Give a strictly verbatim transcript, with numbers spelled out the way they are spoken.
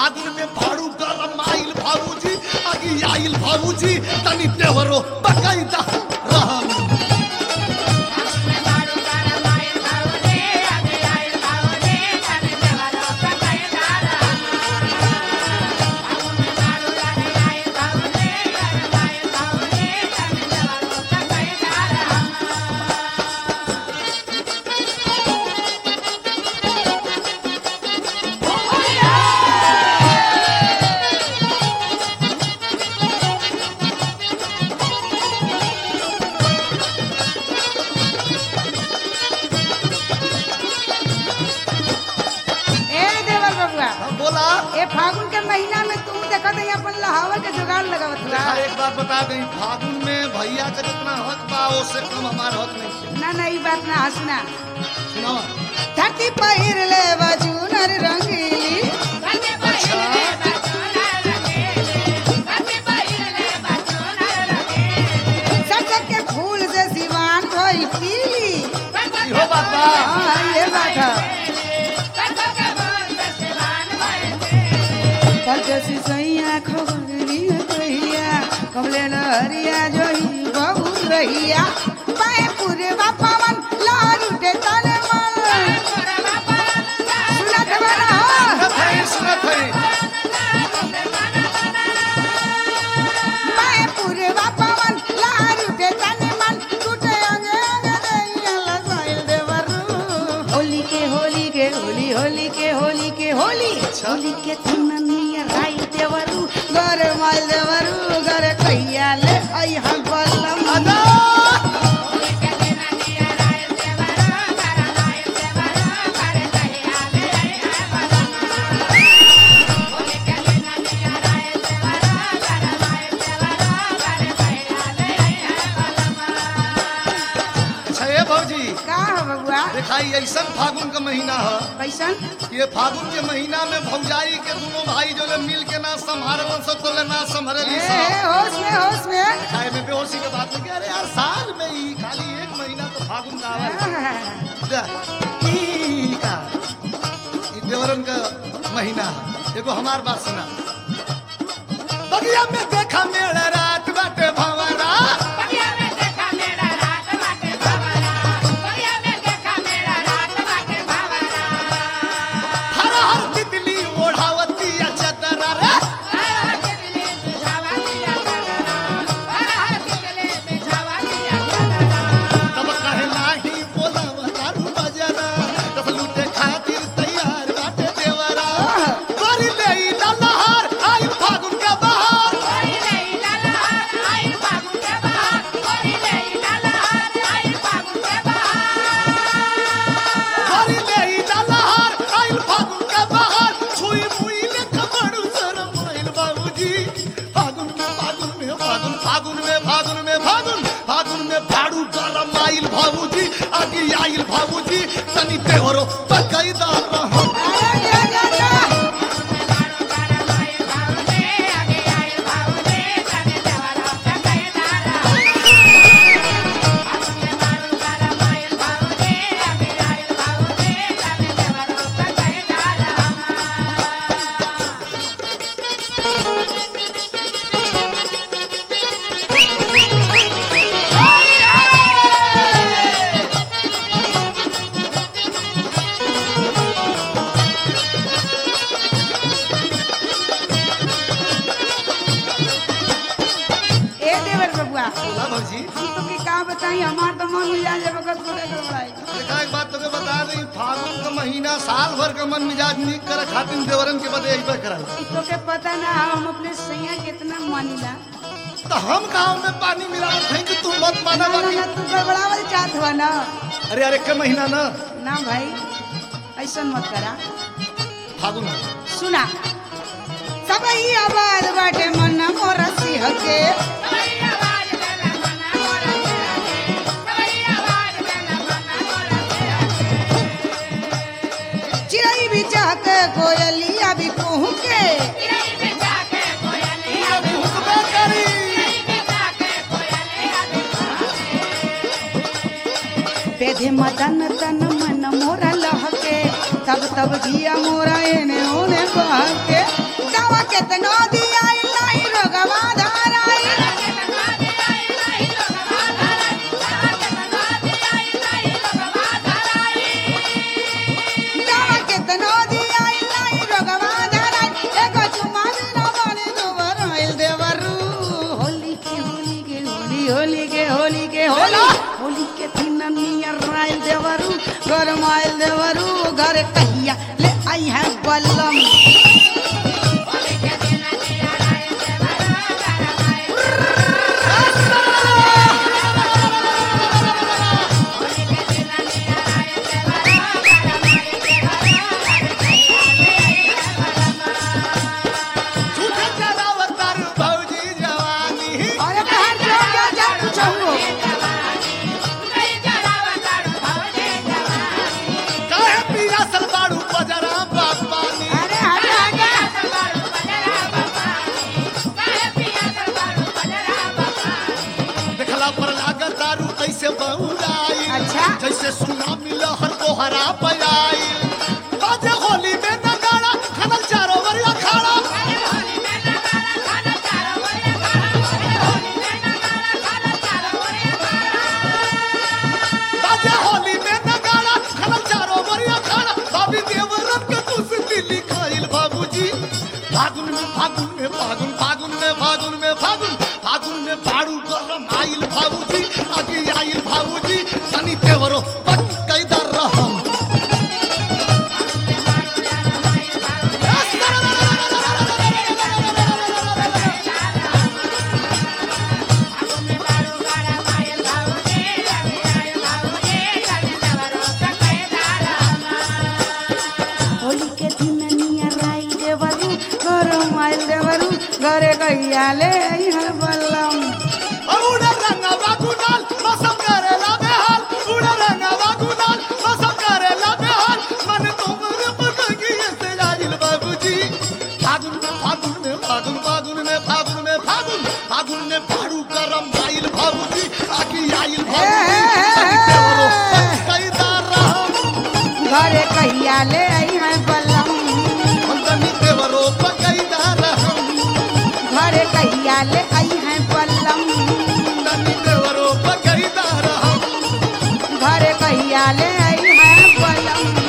फागुन में भाड़ू गरम आइल भाऊजी आगी आइल भाऊजी तनी देवरो बकायदा रहम फागुन के महीना में तुम देखा दे अपन लहावा के जुगाड़ लगावत बा। एक बात बता दे फागुन में भैया का जितना हक बा उससे कम हमार हक नहीं। ना ना ये बात ना हंसना सुनो धरती पहिर ले बजूनर रंगीली सरसों के फूल से सिवान धोई पीली इहो बात बा। हाँ ये बात है परदेसी सैया खबरी कहिया कमले लहरिया जोही बहु रहिया पाए पूरे बापावन लाल उठे तने मन सुनत बना सुनत है सुनत है पाए पूरे बापावन लाल उठे तने मन टूटे अंगे अंगे दैया लगाइल देवरू होली के होली के होली होली के होली के होली होली के तननिया राई देवरू घर माल देवरू घर कहिया ले आई हम बलम आजा अच्छा ये भौजी का है बबुआ दिखाई ऐसा फागुन का महीना है कैसन ये फागुन के महीना में भौजाई के दोनों भाई जो ले मिल के ना संभारन सब तो ले ना संभरली ए, सब ए, होश में होश में खाए में बेहोशी के बात नहीं अरे यार साल में ही खाली एक महीना तो फागुन का आवे जा, ई का ई देवरन का महीना है एगो हमार बात सुना बगिया में देखा मेरा रात बाटे भंवरा हर हर तितली ओढ़ावती चतरा रे तब कहे नाही बोलाव दारू बजना तब लूटे खातिर तैयार बाटे देवरा कर ले ई लहर आई फागुन के बहार कर ले ई लहर आई फागुन के बहार छुई मुई ले कमर शरम आइल बाबूजी फागुन में फागुन में फागुन फागुन में फागुन में फागुन फागुन में भाड़ू गरम आइल बाबूजी आगे आइल बाबूजी तनी देवरो बकायदा रहो अरे जा जा जा ए देवर बबुआ बोला भौजी हम तो के का बताई हमार तो मन मिला जब बगल थोड़े गड़बड़ाई देखा एक बात तोके बता दी फागुन का महीना साल भर का मन मिजाज निक करे खातिर देवरन के बदे एक बार करल ई तो के पता ना हम अपने सैया कितना मानिला तो हम गांव में पानी मिलावत हैं कि तू मत माना ना ना बाकी ना तू गड़बड़ावल चाहत हुआ ना अरे अरे के महीना ना ना भाई ऐसा मत करा फागुन है। सुना सब ही आवाज बाटे मन मोर सिंह के चिड़ै भी चाहते कोयलिया भी कुहू के हुक्मे करी बेधे मदन तन मन मोरा लहके तब तब जिया मोरा एने ओने बहके केतनो दियाई नहीं रोगवा धराई दवा केतनो दियाई नहीं रोगवा धराई एगो चुमा बिना बने दुबर आइल देवरू होली के होली के होली होली के होली के होली होली के दिन नियर आइल देवरू घर माइल देवरू घर कहिया ले आई है बल्लम झूठे जरावत तारू भौजी जवानी अरे बाहर जो क्या जा पूछूंगो काहे पिया सलवाड़ू बजरा बापानी अरे हट हट देखला पर लागत तारू ऐसे बहुराई अच्छा। जैसे सुना मिला हर तोहरा पयाई बाजे होली में नगाड़ा खनल चारों वरिया खाड़ा बाजे होली में नगाड़ा खनल चारों वरिया खाड़ा बाबी देवरत के कुछ दिल्ली खाइल बाबूजी फागुन में फागुन में फागुन फागुन में फागुन में फागुन फागुन में बाड़ू गरम आइल बाबूजी आगे आइल बाबूजी तनी देवरो पट कैदर रहम होली के दिन नियर आई देवरू घर माइल देवरू घरे कहिया ले आई है बल्लम उड़ा रंगवा गुलाल मौसम करेला बेहाल उड़ा रंगवा गुलाल मौसम करेला बेहाल मन तुमरे पटकी से आइल बाबूजी फागुन में फागुन में फागुन फागुन में फागुन में फागुन फागुन में बाड़ू गरम आइल बाबूजी आगे आइल बाबूजी तनी देवरो पट कैदर रहम घरे कहिया ले आई है बल्लम तनी देवरो पट कैदर रहम घरे कहिया ले आई है बल्लम तनी देवरो पट कैदर रहम घरे कहिया ले आई है बल्लम